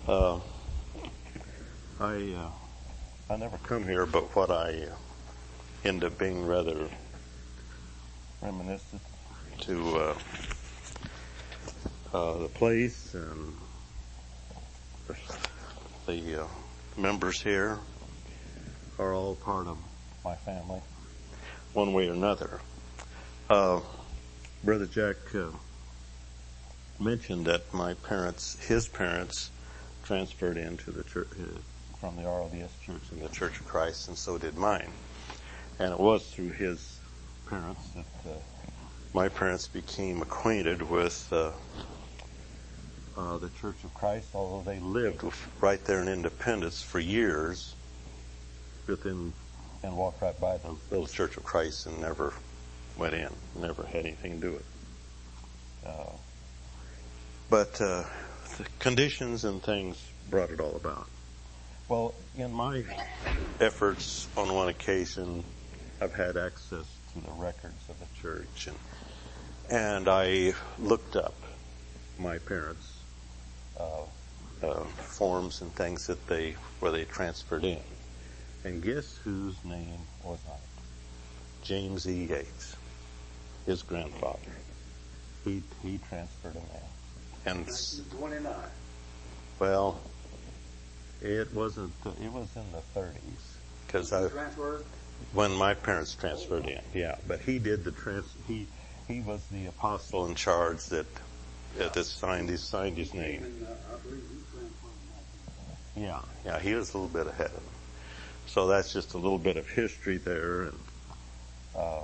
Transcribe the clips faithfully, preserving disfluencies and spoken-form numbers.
Uh, I uh, I never come here, but what I uh, end up being rather reminiscent to uh, uh, the place and the uh, members here are all part of my family, one way or another. Uh, Brother Jack uh, mentioned that my parents, his parents, transferred into the church uh, from the R O D S Church in the Church of Christ, and so did mine. And it was through his parents that uh, my parents became acquainted with uh, uh, the Church of Christ, although they lived right there in Independence for years within and walked right by the little Church of Christ and never went in, never had anything to do with it. Uh, but uh, the conditions and things brought it all about. Well, in my efforts on one occasion, I've had access to the records of the church, and and I looked up my parents' uh, uh, forms and things that they where they transferred in, and guess whose name was on it? James E. Yates, his grandfather. He he transferred him in, and nineteen twenty-nine. Well, it wasn't. It was in the thirties because I. Transferred? When my parents transferred in, yeah. But he did the trans. He he was the apostle in charge that uh, that signed his signed his name. And, uh, I believe he transferred. Yeah, yeah. He was a little bit ahead of him. So that's just a little bit of history there, and uh,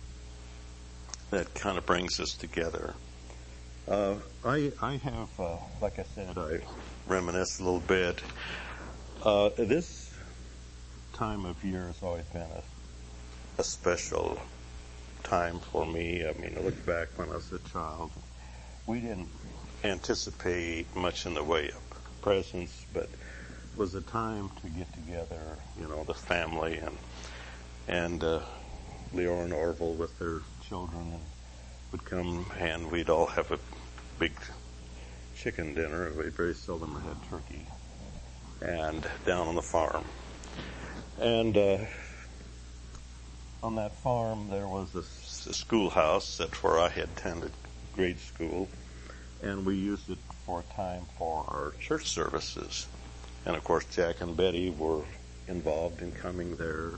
that kind of brings us together. Uh, I I have, uh, like I said, I reminisce a little bit. Uh, this time of year has always been a, a special time for me. I mean, I look back when I was a child. We didn't anticipate much in the way of presents, but it was a time to get together, you know, the family and and uh, Leora and Orville with their children and would come, and we'd all have a big chicken dinner. We very seldom had turkey, and down on the farm. And uh, on that farm, there was a, a schoolhouse. That's where I had attended grade school, and we used it for a time for our church services. And of course, Jack and Betty were involved in coming there.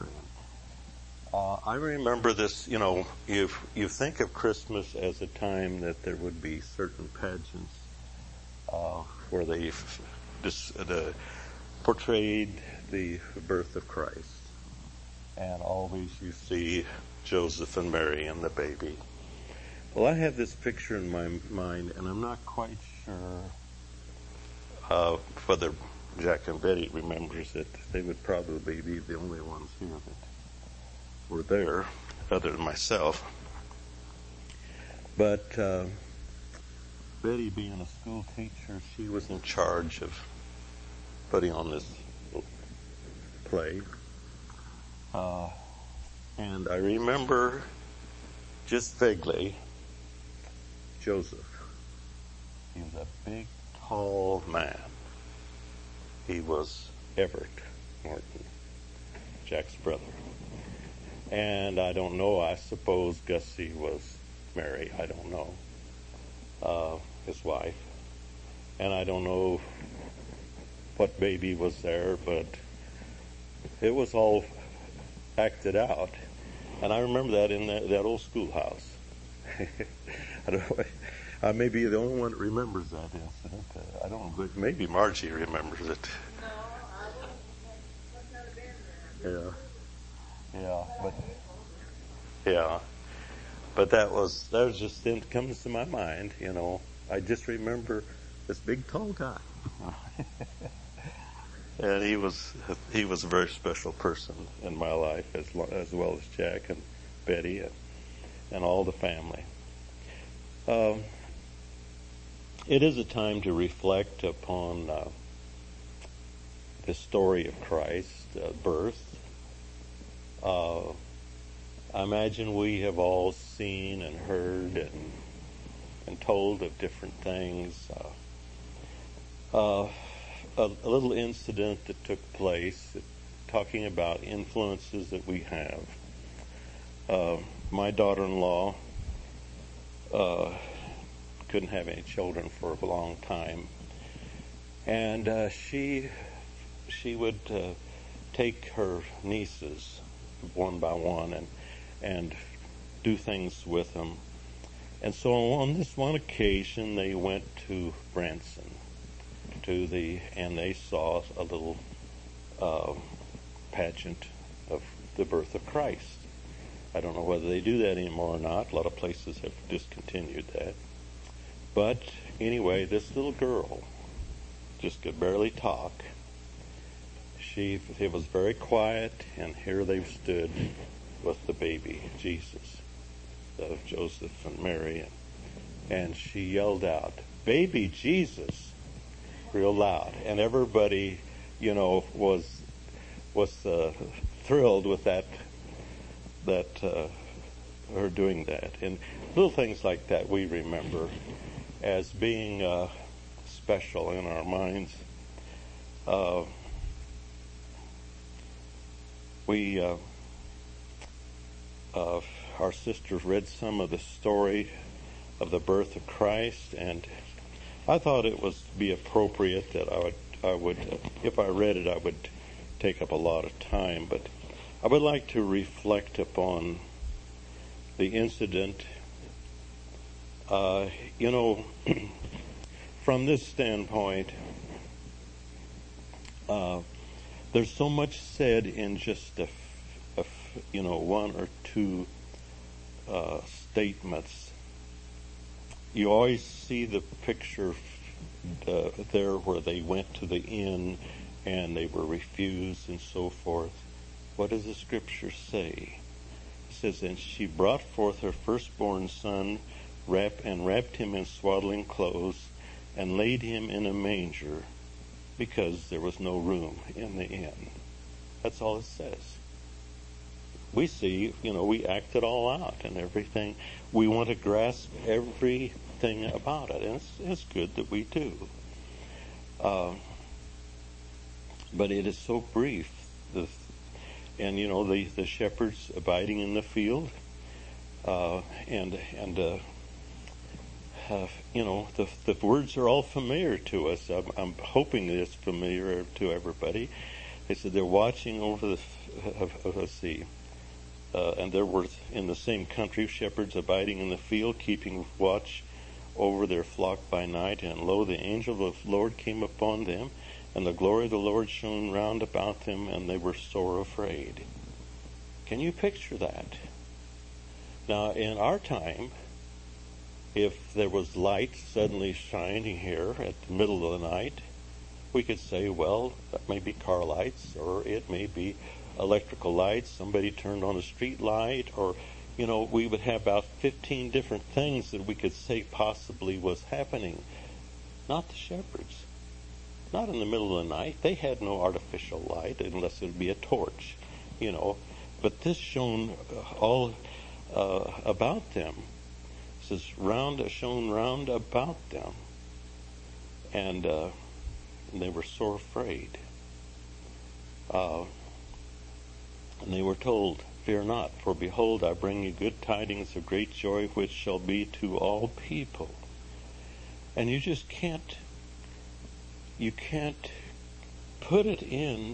Uh, I remember this. You know, you you think of Christmas as a time that there would be certain pageants uh, where they dis, uh, portrayed the birth of Christ, and always you see Joseph and Mary and the baby. Well, I have this picture in my mind, and I'm not quite sure uh, whether Jack and Betty remembers it. They would probably be the only ones here that were there, other than myself. But uh, Betty, being a school teacher, she was in charge of putting on this play. Uh, and I remember just vaguely Joseph. He was a big, tall man. He was Everett Martin, Jack's brother. And I don't know, I suppose Gussie was Mary. I don't know. Uh, his wife. And I don't know what baby was there, but it was all acted out. And I remember that in that, that old schoolhouse. I don't know, I may be the only one that remembers that incident. Uh, I don't know, but maybe Margie remembers it. No, I wouldn't have been there. Yeah. Yeah, but yeah. But that was that was just it comes to my mind, you know. I just remember this big tall guy. And he was he was a very special person in my life, as as well as Jack and Betty and, and all the family. Um, it is a time to reflect upon uh, the story of Christ's uh, birth. Uh, I imagine we have all seen and heard and and told of different things. Uh, uh, a, a little incident that took place, talking about influences that we have. Uh, my daughter-in-law uh, couldn't have any children for a long time, and uh, she she would uh, take her nieces one by one and and do things with them. And so on this one occasion, they went to Branson, to the, and they saw a little uh, pageant of the birth of Christ. I don't know whether they do that anymore or not. A lot of places have discontinued that. But anyway, this little girl just could barely talk. She, it was very quiet, and here they stood with the baby, Jesus, of Joseph and Mary, and, and she yelled out, "Baby Jesus," real loud, and everybody, you know, was was uh, thrilled with that that uh, her doing that, and little things like that we remember as being uh, special in our minds. Uh, we. Uh, Uh, our sisters read some of the story of the birth of Christ, and I thought it was be appropriate that I would, I would, if I read it, I would take up a lot of time. But I would like to reflect upon the incident. Uh, you know, from this standpoint, uh, there's so much said in just a you know, one or two uh, statements. You always see the picture uh, there where they went to the inn and they were refused and so forth. What does the scripture say? It says, "And she brought forth her firstborn son, wrap, and wrapped him in swaddling clothes, and laid him in a manger, because there was no room in the inn." That's all it says. We see, you know, we act it all out and everything. We want to grasp everything about it, and it's, it's good that we do. Uh, but it is so brief. The, and, you know, the, the shepherds abiding in the field, uh, and, and uh, uh, you know, the, the words are all familiar to us. I'm, I'm hoping it's familiar to everybody. They said they're watching over the, uh, uh, let's see, Uh, and there were in the same country shepherds abiding in the field, keeping watch over their flock by night. And lo, the angel of the Lord came upon them, and the glory of the Lord shone round about them, and they were sore afraid. Can you picture that? Now, in our time, if there was light suddenly shining here at the middle of the night, we could say, well, that may be car lights, or it may be electrical lights, somebody turned on a street light, or, you know, we would have about fifteen different things that we could say possibly was happening. Not the shepherds. Not in the middle of the night. They had no artificial light unless it would be a torch, you know. But this shone all uh, about them. It says, round, shone round about them. And, uh, and they were sore afraid. Uh, And they were told, "Fear not, for behold, I bring you good tidings of great joy, which shall be to all people." And you just can't, you can't put it in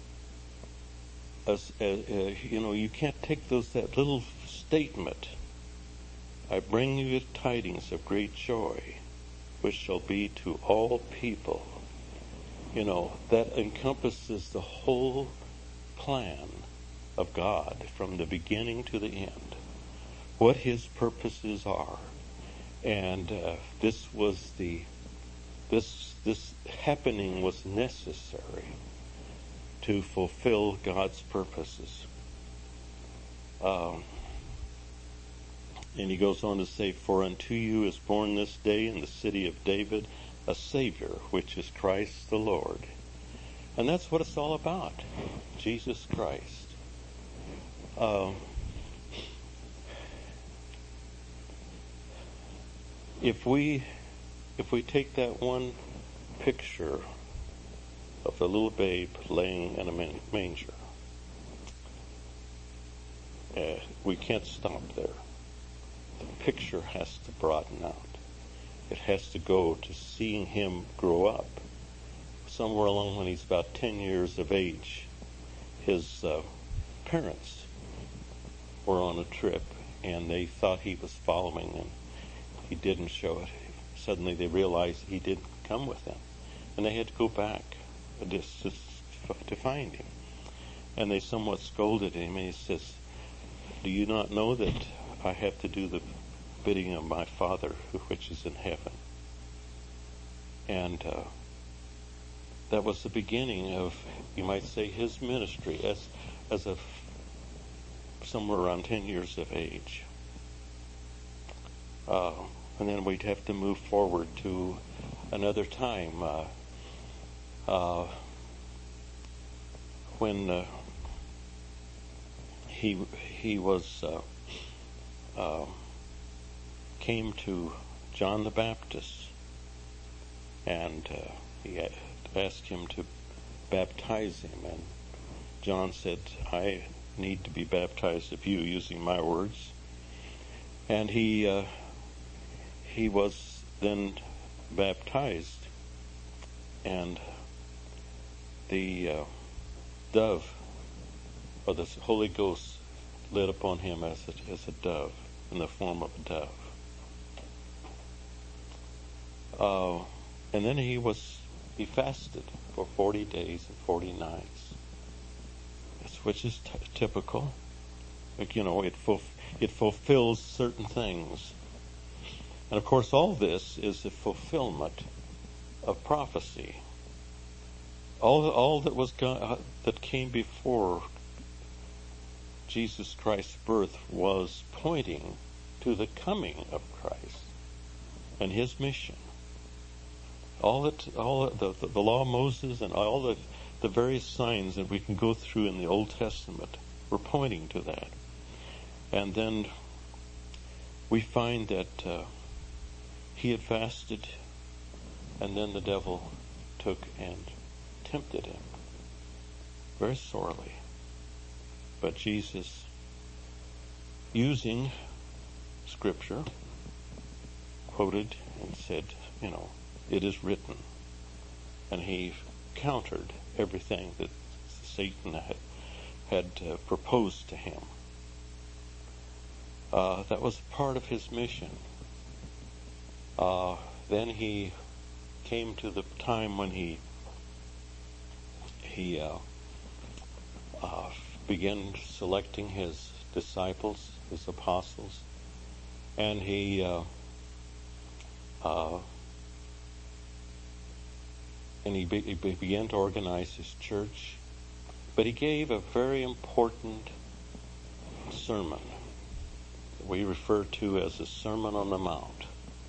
as, as uh, you know, you can't take those that little statement, "I bring you good tidings of great joy, which shall be to all people." You know, that encompasses the whole plan of God from the beginning to the end, what his purposes are. And uh, this was the this this happening was necessary to fulfill God's purposes. Um, and he goes on to say, "For unto you is born this day in the city of David a Savior, which is Christ the Lord." And that's what it's all about, Jesus Christ. Uh, if we if we take that one picture of the little babe laying in a manger. Uh, we can't stop there. The picture has to broaden out. It has to go to seeing him grow up. Somewhere along when he's about ten years of age, his uh, parents were on a trip, and they thought he was following them. He didn't show it. Suddenly they realized he didn't come with them, and they had to go back just to, to find him. And they somewhat scolded him, and he says, "Do you not know that I have to do the bidding of my Father which is in heaven?" And uh, that was the beginning of, you might say, his ministry as as a somewhere around ten years of age. Uh, and then we'd have to move forward to another time uh, uh, when uh, he he was uh, uh, came to John the Baptist, and uh, he asked him to baptize him, and John said, "I need to be baptized of you," using my words. And he uh, he was then baptized, and the uh, dove, or the Holy Ghost, lit upon him as a, as a dove, in the form of a dove. Uh, and then he was he fasted for forty days and forty nights, which is t- typical. Like, you know, it fulf- it fulfills certain things. And of course, all this is the fulfillment of prophecy. All all that was go- that came before Jesus Christ's birth was pointing to the coming of Christ and his mission. All that, all the, the, the law of Moses and all the, the various signs that we can go through in the Old Testament were pointing to that. And then we find that uh, he had fasted, and then the devil took and tempted him very sorely. But Jesus, using Scripture, quoted and said, you know, "It is written." And he countered everything that Satan had, had uh, proposed to him. Uh, that was part of his mission. Uh, then he came to the time when he he uh, uh, began selecting his disciples, his apostles, and he uh, uh, and he, be, he began to organize his church. But he gave a very important sermon that we refer to as the Sermon on the Mount.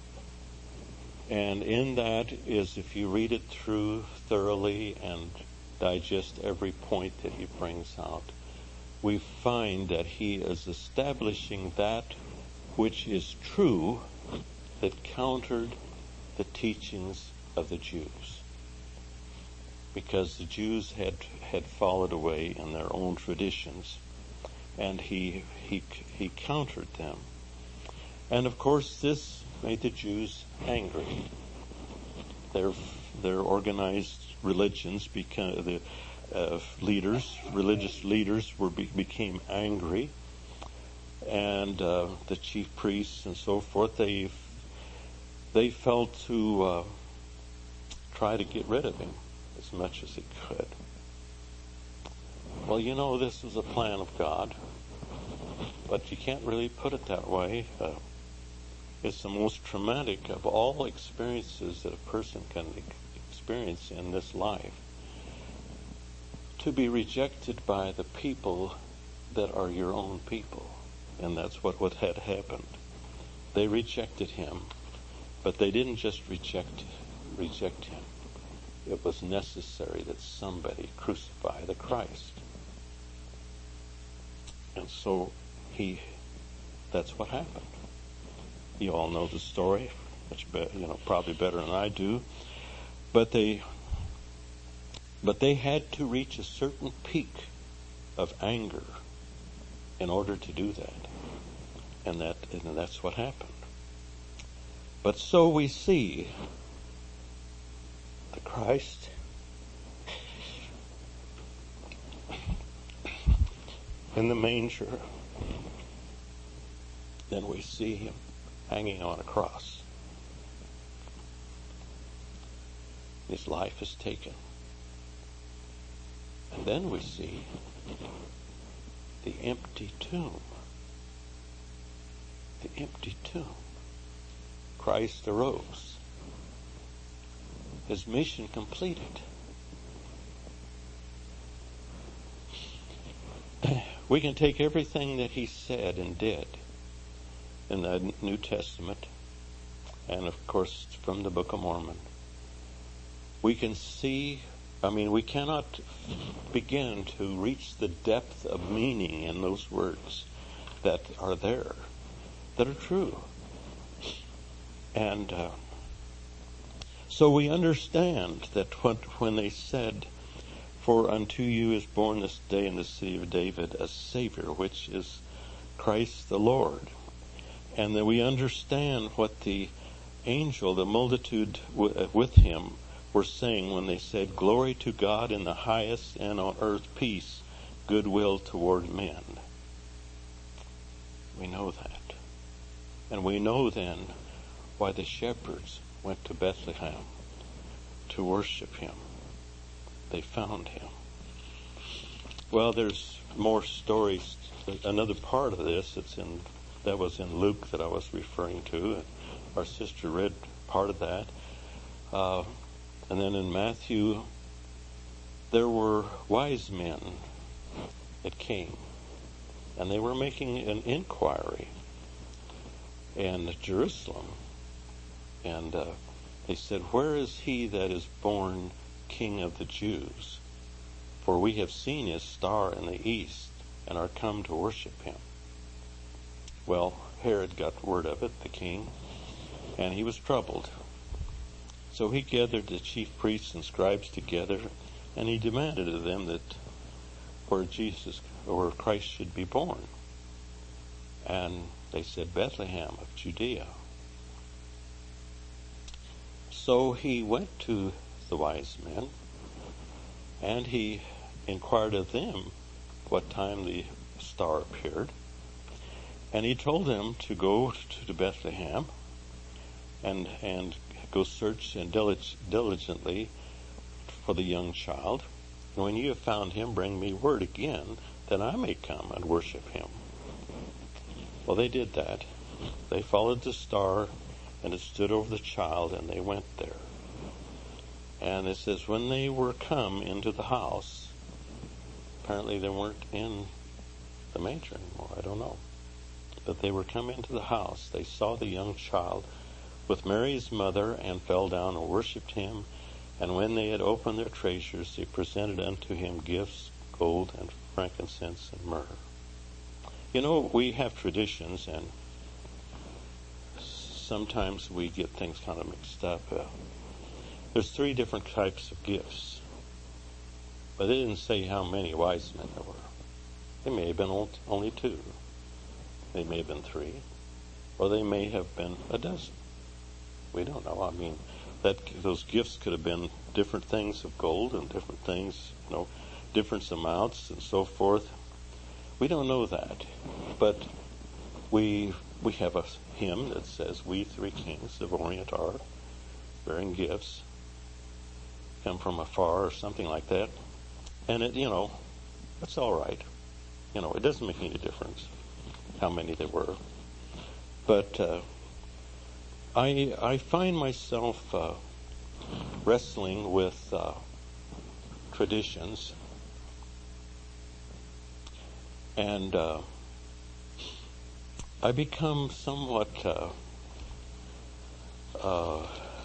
And in that is, if you read it through thoroughly and digest every point that he brings out, we find that he is establishing that which is true that countered the teachings of the Jews. Because the Jews had had fallen away in their own traditions, and he he he countered them. And of course, this made the Jews angry. Their their organized religions became the uh, leaders, religious leaders, were be, became angry, and uh, the chief priests and so forth. They they felt to uh, try to get rid of him as much as he could. Well, you know, this was a plan of God, but you can't really put it that way. Uh, it's the most traumatic of all experiences that a person can experience in this life. To be rejected by the people that are your own people. And that's what, what had happened. They rejected him, but they didn't just reject reject him. It was necessary that somebody crucify the Christ. And so he, that's what happened. You all know the story, much better, you know, probably better than I do. But they But they had to reach a certain peak of anger in order to do that. And that and that's what happened. But so we see the Christ in the manger. Then we see him hanging on a cross. His life is taken. And then we see the empty tomb. The empty tomb. Christ arose. His mission completed. We can take everything that he said and did in the New Testament, and of course from the Book of Mormon. We can see, I mean, we cannot begin to reach the depth of meaning in those words that are there, that are true. And uh, so we understand that what, when they said, "For unto you is born this day in the city of David a Savior, which is Christ the Lord," and that we understand what the angel, the multitude w- with him, were saying when they said, "Glory to God in the highest, and on earth peace, goodwill toward men." We know that. And we know then why the shepherds went to Bethlehem to worship him. They found him. Well, there's more stories. Another part of this, it's in that was in Luke that I was referring to, and our sister read part of that. Uh, and then in Matthew, there were wise men that came, and they were making an inquiry in Jerusalem. And uh, they said, "Where is he that is born King of the Jews? For we have seen his star in the east, and are come to worship him." Well, Herod got word of it, the king, and he was troubled. So he gathered the chief priests and scribes together, and he demanded of them that where Jesus or Christ should be born. And they said, "Bethlehem of Judea." So he went to the wise men, and he inquired of them what time the star appeared. And he told them to go to Bethlehem and and go search and dilig- diligently for the young child. And when you have found him, bring me word again, that I may come and worship him. Well, they did that. They followed the star, and it stood over the child, and they went there. And it says, when they were come into the house, apparently they weren't in the manger anymore, I don't know. But they were come into the house, they saw the young child with Mary his mother, and fell down and worshipped him. And when they had opened their treasures, they presented unto him gifts, gold and frankincense and myrrh. You know, we have traditions, and sometimes we get things kind of mixed up. Uh, there's three different types of gifts, but they didn't say how many wise men there were. They may have been only two. They may have been three, or they may have been a dozen. We don't know. I mean, that those gifts could have been different things of gold and different things, you know, different amounts and so forth. We don't know that, but we we have a hymn that says, "We three kings of Orient are, bearing gifts, come from afar," or something like that. And it, you know, it's all right. You know, it doesn't make any difference how many there were. But uh, I I find myself uh, wrestling with uh, traditions. And uh, I become somewhat uh, uh,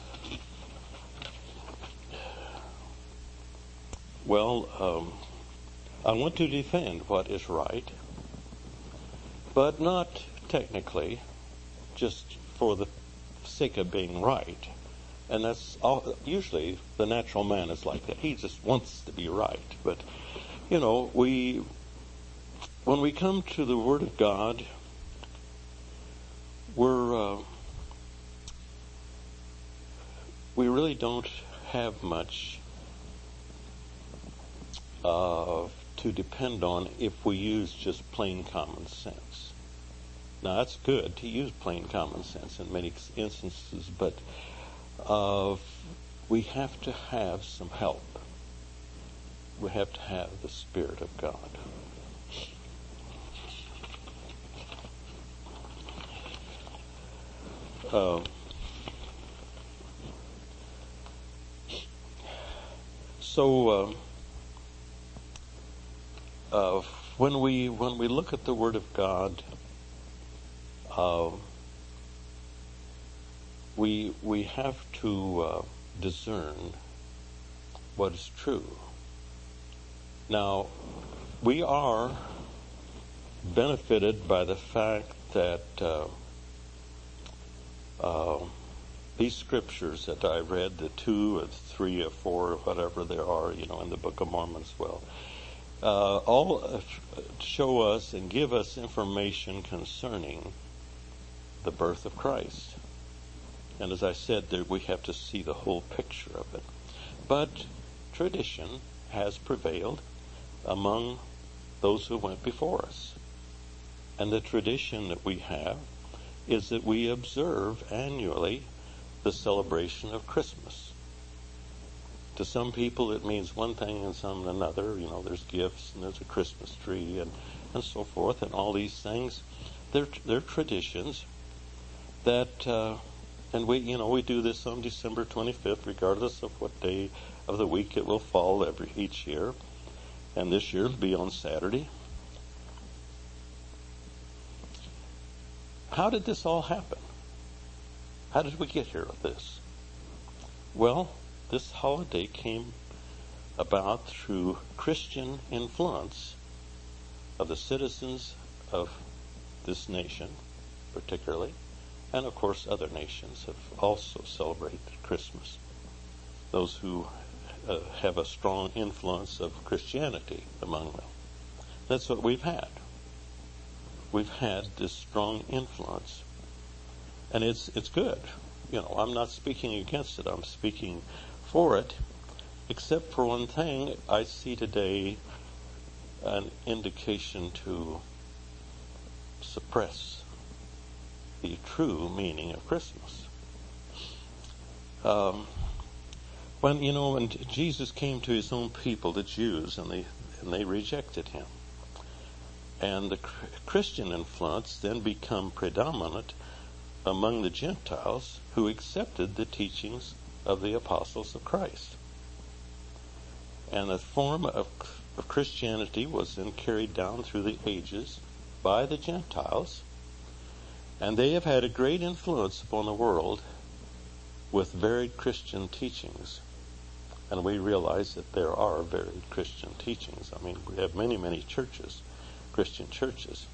well, um, I want to defend what is right, but not technically, just for the sake of being right. And that's all, usually the natural man is like that. He just wants to be right. But, you know, we, when we come to the Word of God, we're, uh, we really don't have much uh, to depend on if we use just plain common sense. Now, that's good to use plain common sense in many instances, but uh, we have to have some help. We have to have the Spirit of God. Uh, so uh, uh, when we when we look at the Word of God, uh, we we have to uh, discern what is true. Now, we are benefited by the fact that uh, uh, these scriptures that I read, the two or three or four or whatever there are, you know, in the Book of Mormon as well, uh, all show us and give us information concerning the birth of Christ. And as I said, there we have to see the whole picture of it. But tradition has prevailed among those who went before us. And the tradition that we have is that we observe annually the celebration of Christmas. To some people it means one thing and some another. You know, there's gifts and there's a Christmas tree and, and so forth, and all these things. They're, they're traditions that, uh, and we, you know, we do this on December twenty-fifth, regardless of what day of the week it will fall every each year. And this year it'll be on Saturday. How did this all happen? How did we get here with this? Well, this holiday came about through Christian influence of the citizens of this nation, particularly, and of course other nations have also celebrated Christmas. Those who uh, have a strong influence of Christianity among them. That's what we've had. We've had this strong influence. And it's it's good. You know, I'm not speaking against it. I'm speaking for it. Except for one thing, I see today an indication to suppress the true meaning of Christmas. Um, when you know, when Jesus came to his own people, the Jews, and they and they rejected him, and the Christian influence then become predominant among the Gentiles who accepted the teachings of the apostles of Christ. And the form of, of Christianity was then carried down through the ages by the Gentiles, and they have had a great influence upon the world with varied Christian teachings. And we realize that there are varied Christian teachings. I mean, we have many, many churches, Christian churches.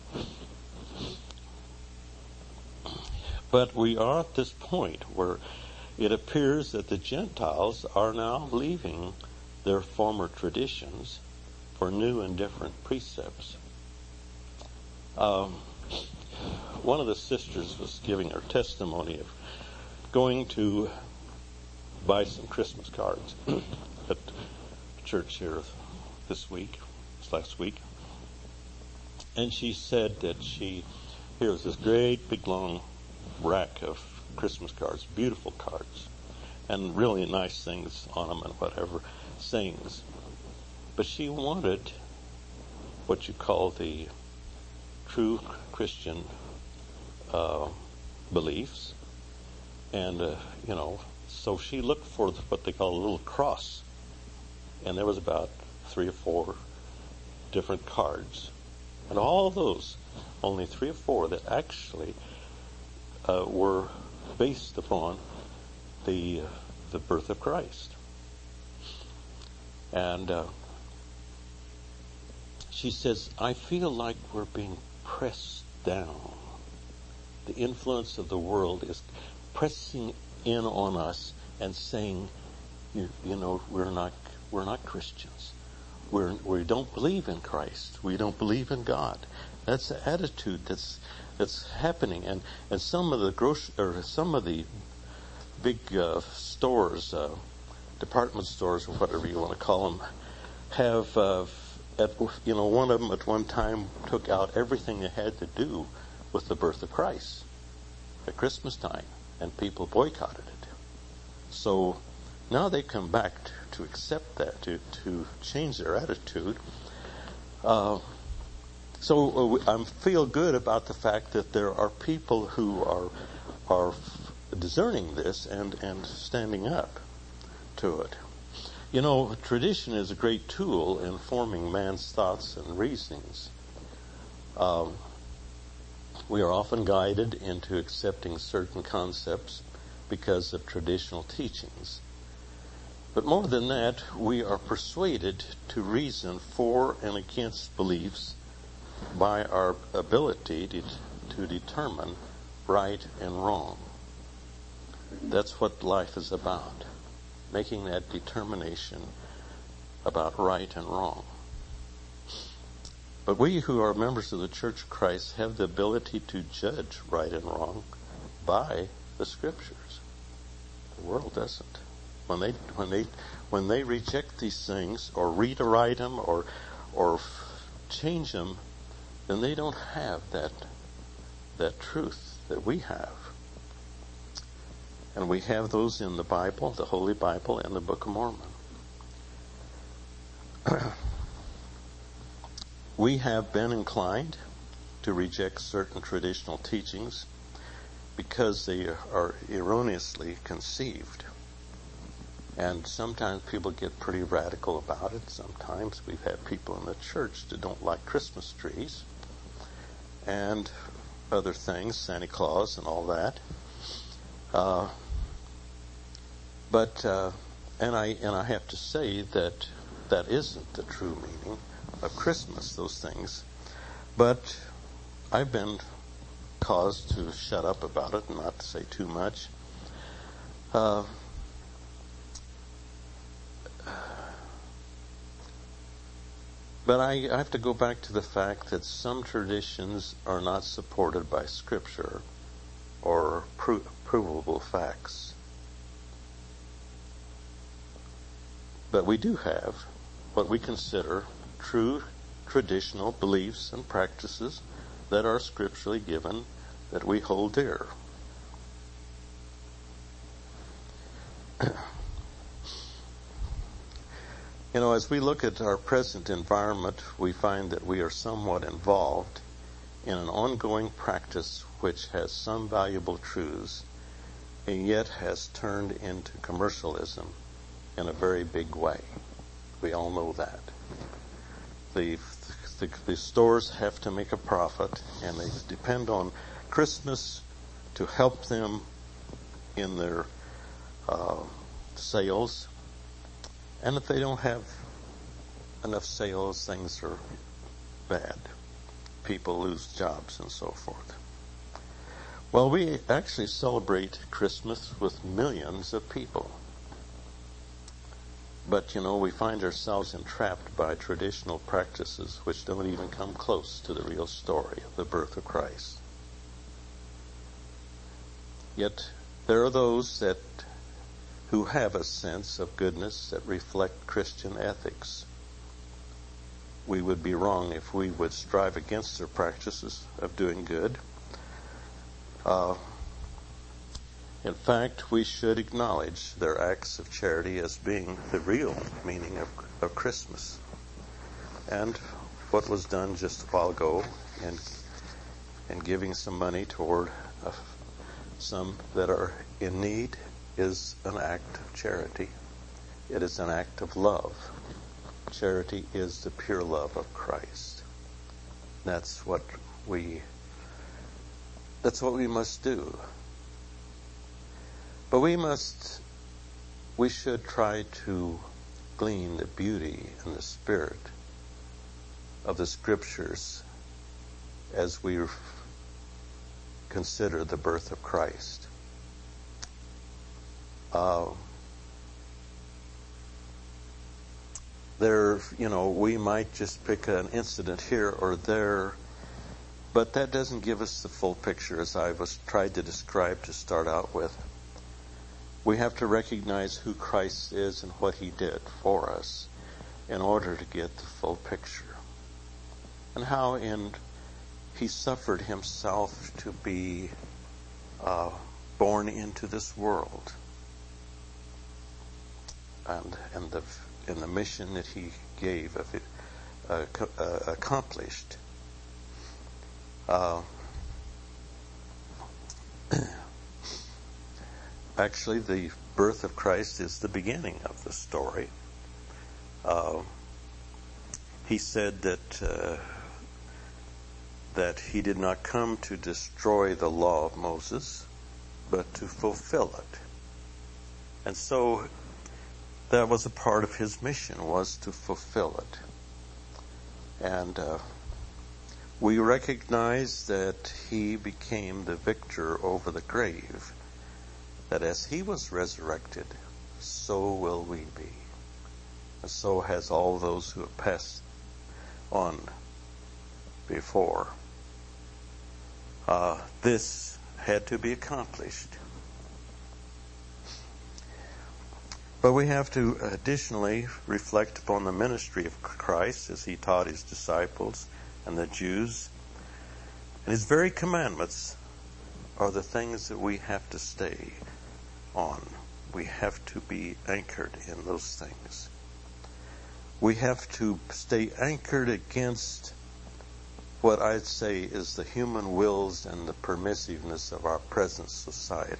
But we are at this point where it appears that the Gentiles are now leaving their former traditions for new and different precepts. Um, one of the sisters was giving her testimony of going to buy some Christmas cards at church here this week, this last week. And she said that she, here's this great big long rack of Christmas cards, beautiful cards, and really nice things on them and whatever, sayings. But she wanted what you call the true Christian uh, beliefs. And, uh, you know, so she looked for what they call a little cross. And there was about three or four different cards. And all of those, only three or four that actually uh, were based upon the uh, the birth of Christ. And uh, she says, I feel like we're being pressed down. The influence of the world is pressing in on us and saying, you, you know, we're not we're not Christians. We're, we don't believe in Christ. We don't believe in God. That's the attitude that's that's happening. And, and some of the gross or some of the big uh, stores, uh, department stores, or whatever you want to call them, have uh, at you know one of them at one time took out everything that had to do with the birth of Christ at Christmas time, and people boycotted it. So now they come back to, to accept that, to, to change their attitude. Uh, so uh, I feel good about the fact that there are people who are are discerning this and, and standing up to it. You know, tradition is a great tool in forming man's thoughts and reasonings. Um, we are often guided into accepting certain concepts because of traditional teachings. But more than that, we are persuaded to reason for and against beliefs by our ability to, to determine right and wrong. That's what life is about, making that determination about right and wrong. But we who are members of the Church of Christ have the ability to judge right and wrong by the Scriptures. The world doesn't. When they when they when they reject these things or rewrite them or or change them, then they don't have that that truth that we have. And we have those in the Bible, the Holy Bible, and the Book of Mormon. We have been inclined to reject certain traditional teachings because they are erroneously conceived. And sometimes people get pretty radical about it. Sometimes we've had people in the church that don't like Christmas trees and other things, Santa Claus and all that. Uh, but uh, and I and I have to say that that isn't the true meaning of Christmas, those things. But I've been caused to shut up about it and not to say too much. Uh, But I, I have to go back to the fact that some traditions are not supported by Scripture or pro- provable facts. But we do have what we consider true traditional beliefs and practices that are scripturally given that we hold dear. You know, as we look at our present environment, we find that we are somewhat involved in an ongoing practice which has some valuable truths and yet has turned into commercialism in a very big way. We all know that. The, the, the stores have to make a profit, and they depend on Christmas to help them in their uh, sales. And if they don't have enough sales, things are bad. People lose jobs and so forth. Well, we actually celebrate Christmas with millions of people. But, you know, we find ourselves entrapped by traditional practices which don't even come close to the real story of the birth of Christ. Yet there are those that who have a sense of goodness that reflect Christian ethics. We would be wrong if we would strive against their practices of doing good. Uh, in fact, we should acknowledge their acts of charity as being the real meaning of, of Christmas. And what was done just a while ago in, in giving some money toward uh, some that are in need is an act of charity. It is an act of love. Charity is the pure love of Christ. That's what we that's what we must do. But we must we should try to glean the beauty and the spirit of the Scriptures as we consider the birth of Christ. Uh, there, you know, we might just pick an incident here or there, but that doesn't give us the full picture, as I was tried to describe to start out with. We have to recognize who Christ is and what he did for us in order to get the full picture. And how in he suffered himself to be uh, born into this world. And, and the and the mission that he gave of it uh, uh, accomplished. Uh, actually, the birth of Christ is the beginning of the story. Uh, he said that uh, that he did not come to destroy the law of Moses, but to fulfill it. And so that was a part of his mission, was to fulfill it. And uh, we recognize that he became the victor over the grave, that as he was resurrected, so will we be. And so has all those who have passed on before. Uh, this had to be accomplished. But we have to additionally reflect upon the ministry of Christ as he taught his disciples and the Jews. And his very commandments are the things that we have to stay on. We have to be anchored in those things. We have to stay anchored against what I'd say is the human wills and the permissiveness of our present society.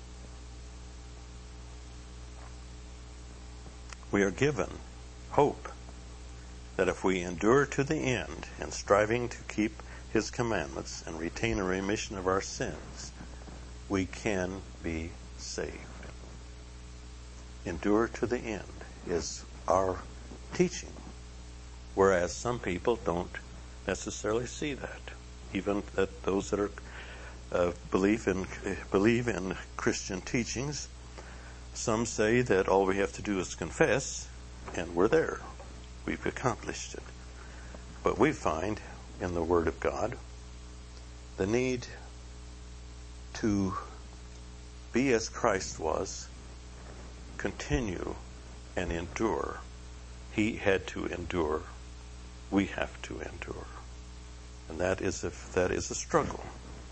We are given hope that if we endure to the end in striving to keep his commandments and retain a remission of our sins, we can be saved. Endure to the end is our teaching, whereas some people don't necessarily see that. Even that those that are uh, believe in believe in Christian teachings, some say that all we have to do is confess, and we're there. We've accomplished it. But we find in the Word of God the need to be as Christ was, continue and endure. He had to endure. We have to endure. And that is a, that is a struggle.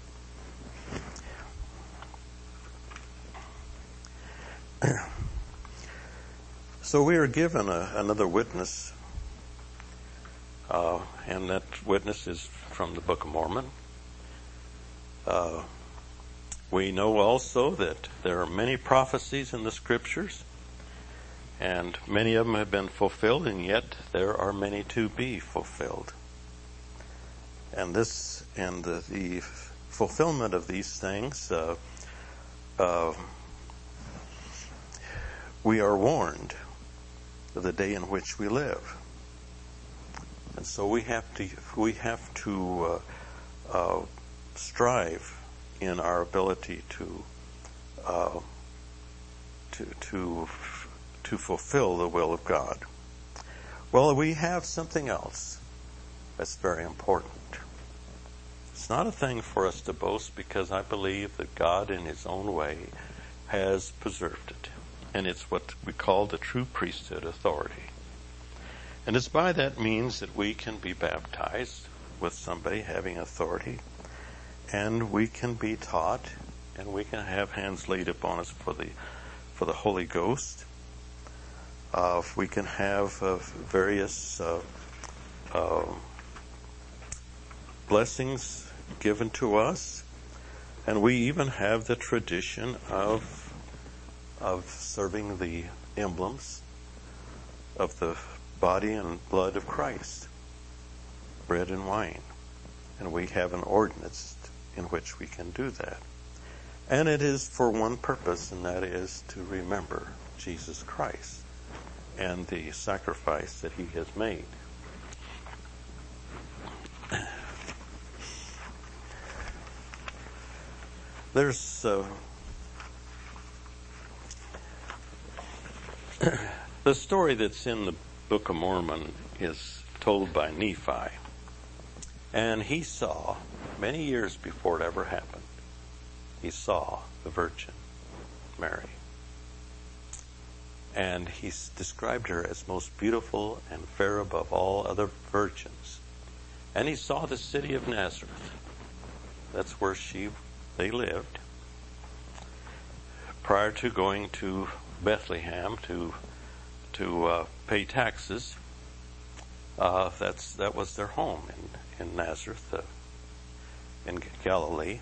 So we are given a, another witness, uh, and that witness is from the Book of Mormon. Uh, we know also that there are many prophecies in the Scriptures, and many of them have been fulfilled, and yet there are many to be fulfilled. And this and the, the fulfillment of these things, uh, uh, we are warned of the day in which we live, and so we have to we have to uh, uh, strive in our ability to uh, to to to fulfill the will of God. Well, we have something else that's very important. It's not a thing for us to boast, because I believe that God in his own way has preserved it. And it's what we call the true priesthood authority. And it's by that means that we can be baptized with somebody having authority, and we can be taught, and we can have hands laid upon us for the for the Holy Ghost. Uh, we can have uh, various uh, uh, blessings given to us, and we even have the tradition of of serving the emblems of the body and blood of Christ, bread and wine. And we have an ordinance in which we can do that. And it is for one purpose, and that is to remember Jesus Christ and the sacrifice that he has made. There's uh, The story that's in the Book of Mormon is told by Nephi. And he saw, many years before it ever happened, he saw the Virgin Mary. And he described her as most beautiful and fair above all other virgins. And he saw the city of Nazareth. That's where she they lived. Prior to going to Bethlehem to to uh, pay taxes, uh, that's that was their home in, in Nazareth, uh, in Galilee.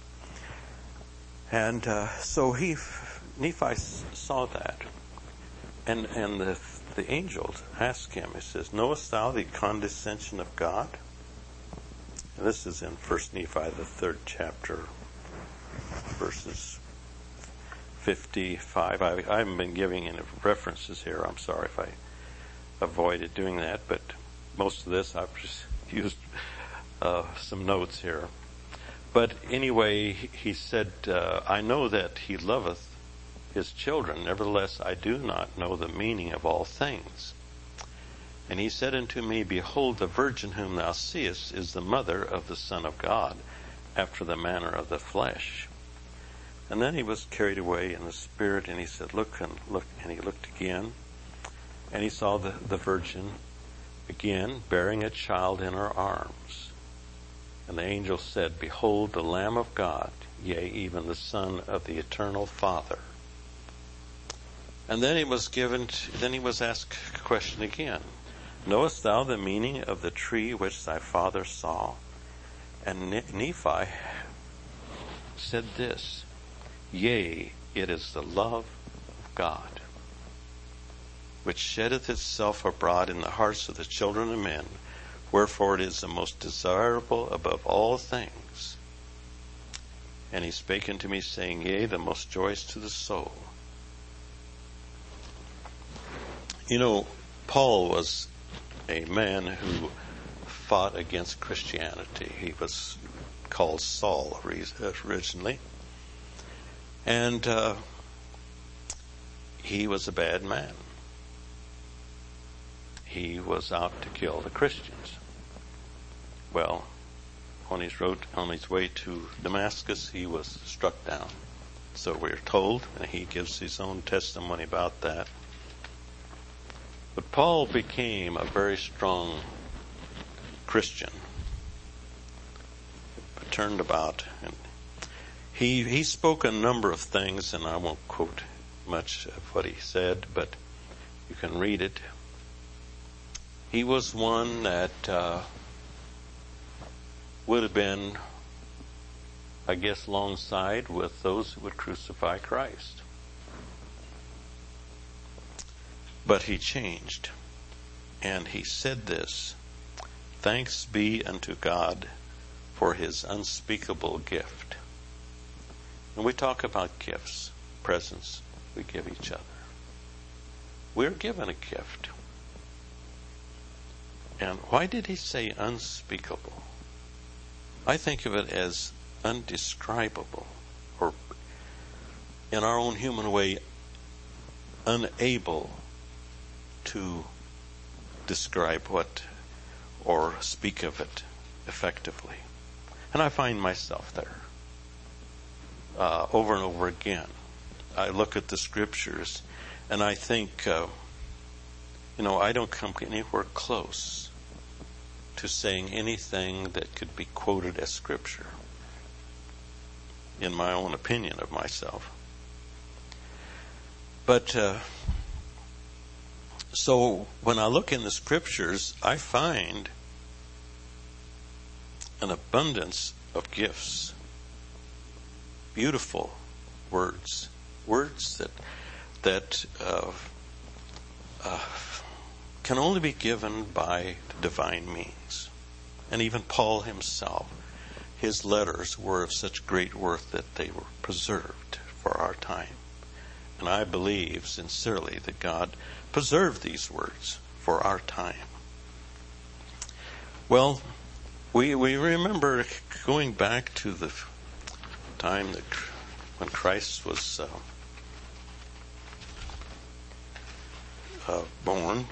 And uh, so he, Nephi saw that. And and the the angel asked him, he says, knowest thou the condescension of God? And this is in First Nephi, the third chapter, verses fifty-five. I, I haven't been giving any references here. I'm sorry if I avoided doing that, but most of this I've just used uh, some notes here. But anyway, he said, uh, I know that he loveth his children. Nevertheless, I do not know the meaning of all things. And he said unto me, behold, the virgin whom thou seest is the mother of the Son of God, after the manner of the flesh. And then he was carried away in the spirit, and he said, look, and look, and he looked again, and he saw the, the virgin again, bearing a child in her arms. And the angel said, behold, the Lamb of God, yea, even the Son of the eternal Father. And then he was given, then he was asked a question again. Knowest thou the meaning of the tree which thy father saw? And Nephi said this, yea, it is the love of God, which sheddeth itself abroad in the hearts of the children of men, wherefore it is the most desirable above all things. And he spake unto me, saying, yea, the most joyous to the soul. You know, Paul was a man who fought against Christianity. He was called Saul originally. And uh, he was a bad man. He was out to kill the Christians. Well, on his road, on his way to Damascus, he was struck down. So we're told, and he gives his own testimony about that. But Paul became a very strong Christian. Turned about, and he he spoke a number of things, and I won't quote much of what he said, but you can read it. He was one that uh, would have been, I guess, alongside with those who would crucify Christ. But he changed, and he said this, thanks be unto God for his unspeakable gift. And we talk about gifts, presents we give each other. We're given a gift. And why did he say unspeakable? I think of it as undescribable, or in our own human way, unable to describe what or speak of it effectively. And I find myself there uh, over and over again. I look at the scriptures and I think, uh, you know, I don't come anywhere close to saying anything that could be quoted as scripture, in my own opinion of myself. But uh, so when I look in the scriptures, I find an abundance of gifts, beautiful words, words that that uh, uh, can only be given by divine means. And even Paul himself, his letters were of such great worth that they were preserved for our time. And I believe sincerely that God preserved these words for our time. Well, we we remember going back to the time that when Christ was uh, uh, born,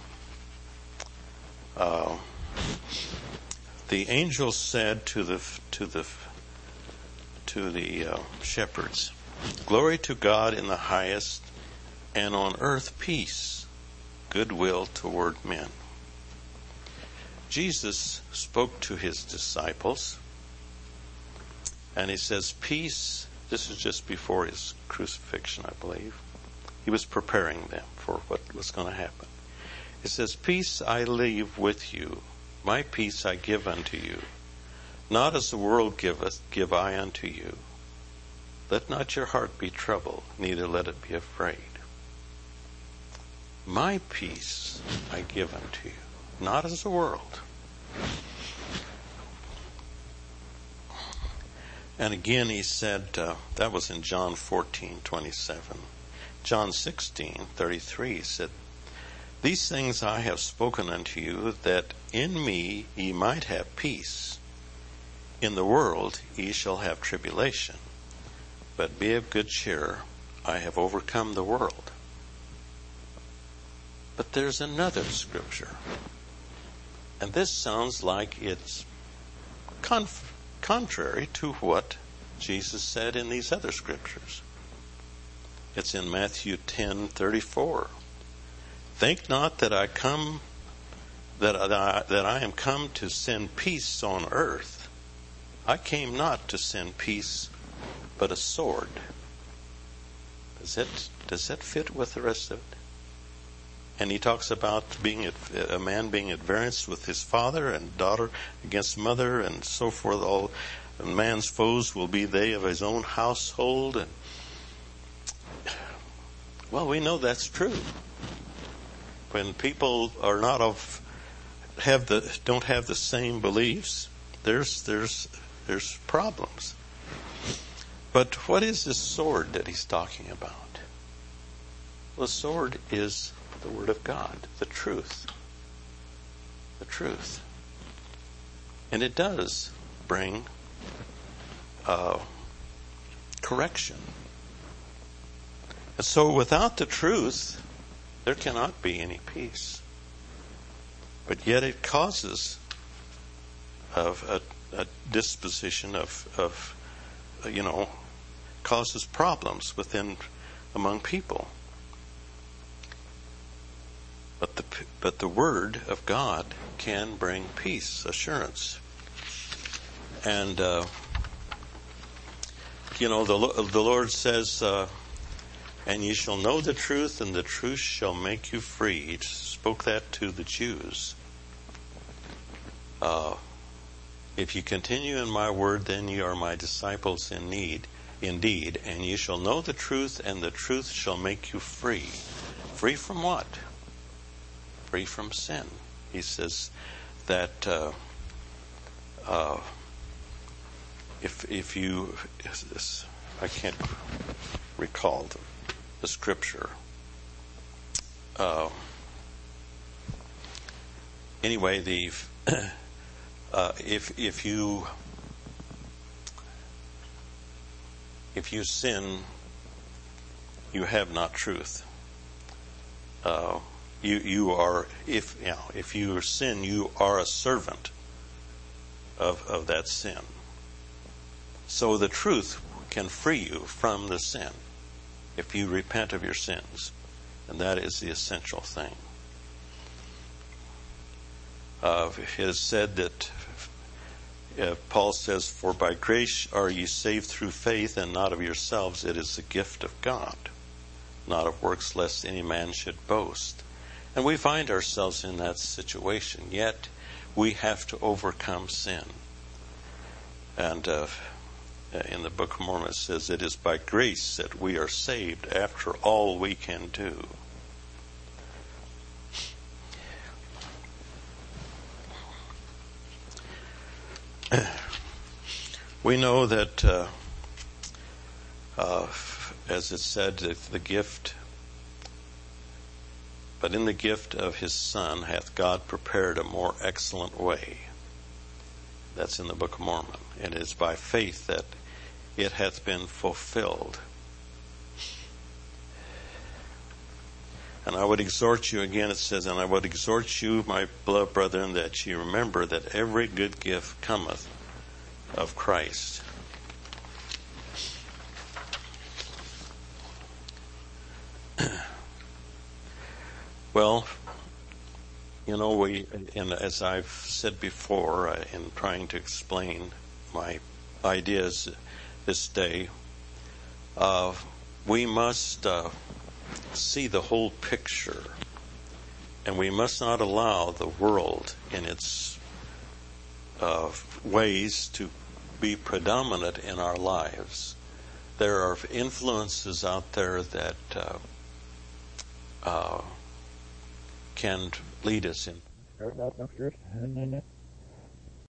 uh, the angel said to the to the to the uh, shepherds, "Glory to God in the highest, and on earth peace, goodwill toward men." Jesus spoke to his disciples, and he says, "Peace." This is just before his crucifixion, I believe. He was preparing them for what was going to happen. It says, "Peace I leave with you, my peace I give unto you. Not as the world giveth, give I unto you. Let not your heart be troubled, neither let it be afraid. My peace I give unto you, not as the world." And again he said, uh, that was in John fourteen twenty-seven. John sixteen thirty-three, he said, "These things I have spoken unto you, that in me ye might have peace. In the world ye shall have tribulation, but be of good cheer, I have overcome the world." But there's another scripture, and this sounds like it's conf- contrary to what Jesus said in these other scriptures. It's in Matthew ten thirty-four. "Think not that I come that I, that I am come to send peace on earth. I came not to send peace, but a sword." Does that does that fit with the rest of it? And he talks about being at, a man being at variance with his father, and daughter against mother, and so forth. All and man's foes will be they of his own household. And well, we know that's true. When people are not of have the don't have the same beliefs, there's there's there's problems. But what is this sword that he's talking about? Well, the sword is the Word of God, the truth. The truth. And it does bring uh, correction. And so without the truth, there cannot be any peace. But yet it causes of a, a disposition of, of, you know, causes problems within, among people. But the but the Word of God can bring peace, assurance, and uh, you know the the Lord says, uh, "And ye shall know the truth, and the truth shall make you free." He spoke that to the Jews. Uh, if you continue in my word, then ye are my disciples in need, indeed, and ye shall know the truth, and the truth shall make you free. Free from what? Free from sin. He says that uh, uh, if if you, I can't recall the, the scripture. Uh, anyway, the uh, if if you if you sin, you have not truth. Uh, You you are if you know, if you sin, you are a servant of of that sin. So the truth can free you from the sin if you repent of your sins, and that is the essential thing. Uh, it is said that uh, Paul says, "For by grace are ye saved through faith, and not of yourselves; it is the gift of God, not of works, lest any man should boast." And we find ourselves in that situation, yet we have to overcome sin. And uh, in the Book of Mormon it says, "It is by grace that we are saved after all we can do." We know that, uh, uh, as it said, the gift But in the gift of his Son hath God prepared a more excellent way. That's in the Book of Mormon. And it is by faith that it hath been fulfilled. And I would exhort you, again it says, and I would exhort you, my beloved brethren, that ye remember that every good gift cometh of Christ. Well, you know, we, and as I've said before, uh, in trying to explain my ideas this day, uh, we must uh, see the whole picture, and we must not allow the world in its uh, ways to be predominant in our lives. There are influences out there that uh, uh, can lead us in